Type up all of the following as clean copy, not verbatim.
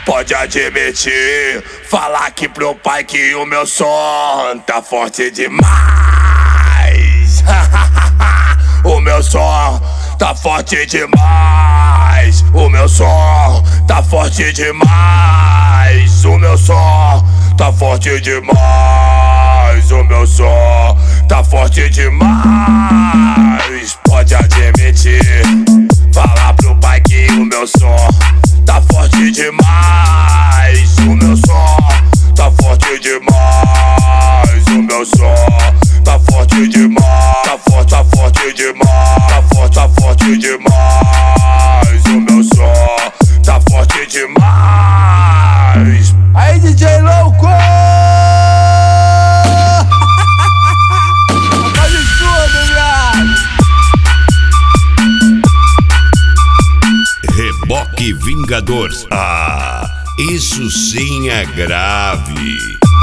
pode admitir, falar aqui pro pai que o meu som tá forte demais. O meu som tá forte demais. O meu som tá forte demais. O meu som tá forte demais. O meu som tá forte demais. Pode admitir, falar pro pai que o meu som tá forte demais. O meu som tá forte demais. O meu som tá forte demais. Tá forte demais. Tá forte demais. O meu som tá forte demais. Aí, DJ louco! Faz tudo, viado! Reboque Vingador. Ah, isso sim é grave.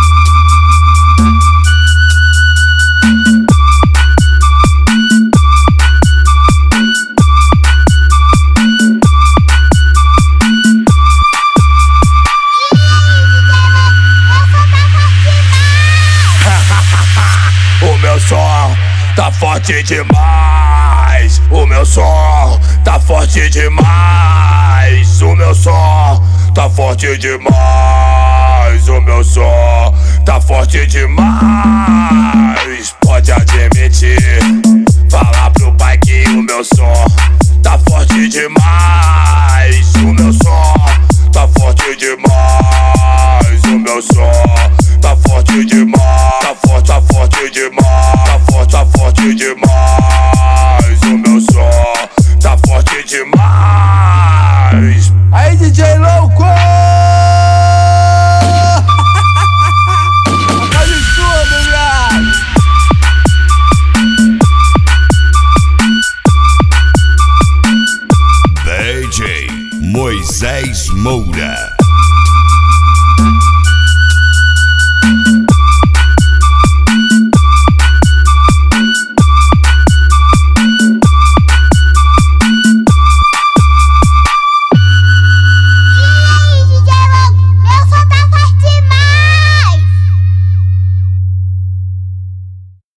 O meu som tá forte demais. O meu som tá forte demais. O meu som tá forte demais. O meu som tá forte demais. Pode admitir, falar pro pai que o meu som tá forte demais. O meu som tá forte demais. O meu som tá forte demais. Tá forte demais. Tá forte demais. O meu som tá forte demais. Aí, DJ louco! Faz tudo, viado! DJ Moisés Moura.